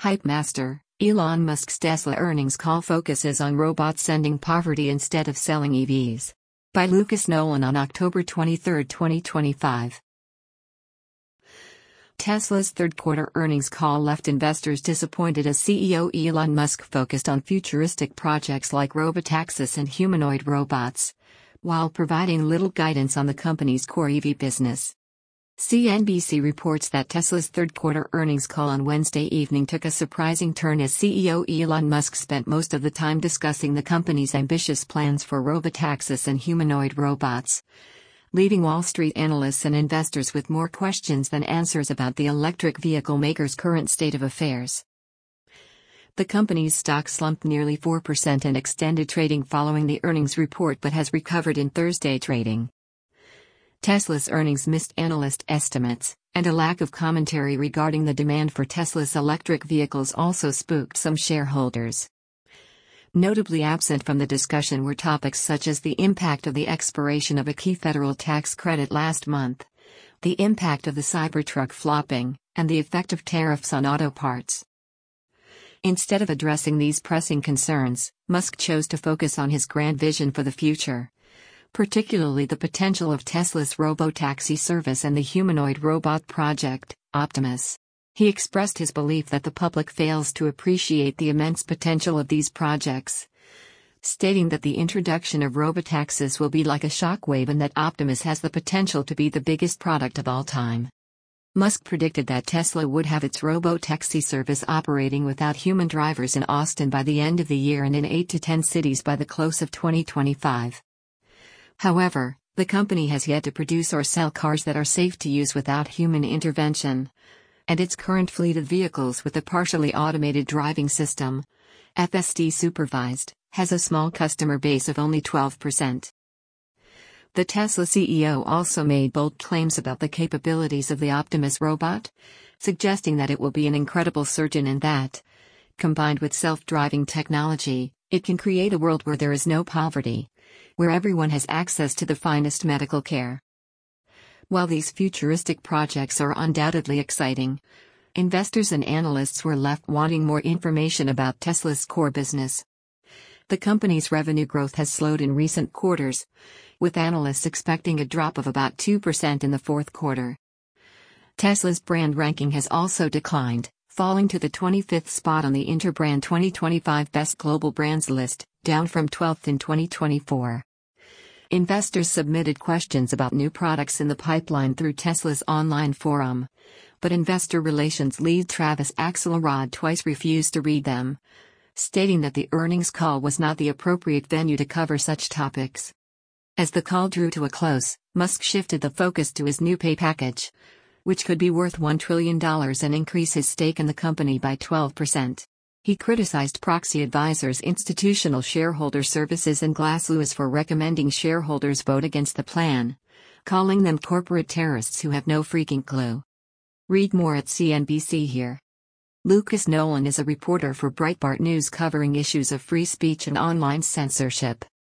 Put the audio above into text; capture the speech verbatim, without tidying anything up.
Hype Master, Elon Musk's Tesla earnings call focuses on robots ending poverty instead of selling E Vs. By Lucas Nolan on October twenty-third, twenty twenty-five. Tesla's third-quarter earnings call left investors disappointed as C E O Elon Musk focused on futuristic projects like robotaxis and humanoid robots, while providing little guidance on the company's core E V business. C N B C reports that Tesla's third-quarter earnings call on Wednesday evening took a surprising turn as C E O Elon Musk spent most of the time discussing the company's ambitious plans for robotaxis and humanoid robots, leaving Wall Street analysts and investors with more questions than answers about the electric vehicle maker's current state of affairs. The company's stock slumped nearly four percent in extended trading following the earnings report but has recovered in Thursday trading. Tesla's earnings missed analyst estimates, and a lack of commentary regarding the demand for Tesla's electric vehicles also spooked some shareholders. Notably absent from the discussion were topics such as the impact of the expiration of a key federal tax credit last month, the impact of the Cybertruck flopping, and the effect of tariffs on auto parts. Instead of addressing these pressing concerns, Musk chose to focus on his grand vision for the future, particularly the potential of Tesla's robotaxi service and the humanoid robot project, Optimus. He expressed his belief that the public fails to appreciate the immense potential of these projects, stating that the introduction of robotaxis will be like a shockwave and that Optimus has the potential to be the biggest product of all time. Musk predicted that Tesla would have its robotaxi service operating without human drivers in Austin by the end of the year and in eight to ten cities by the close of twenty twenty-five. However, the company has yet to produce or sell cars that are safe to use without human intervention, and its current fleet of vehicles with a partially automated driving system, F S D supervised, has a small customer base of only twelve percent. The Tesla C E O also made bold claims about the capabilities of the Optimus robot, suggesting that it will be an incredible surgeon and that, combined with self-driving technology, it can create a world where there is no poverty, where everyone has access to the finest medical care. While these futuristic projects are undoubtedly exciting, investors and analysts were left wanting more information about Tesla's core business. The company's revenue growth has slowed in recent quarters, with analysts expecting a drop of about two percent in the fourth quarter. Tesla's brand ranking has also declined, falling to the twenty-fifth spot on the Interbrand twenty twenty-five Best Global Brands list, down from twelfth in twenty twenty-four. Investors submitted questions about new products in the pipeline through Tesla's online forum, but investor relations lead Travis Axelrod twice refused to read them, stating that the earnings call was not the appropriate venue to cover such topics. As the call drew to a close, Musk shifted the focus to his new pay package, which could be worth one trillion dollars and increase his stake in the company by twelve percent. He criticized proxy advisors Institutional Shareholder Services and Glass Lewis for recommending shareholders vote against the plan, calling them corporate terrorists who have no freaking clue. Read more at C N B C here. Lucas Nolan is a reporter for Breitbart News covering issues of free speech and online censorship.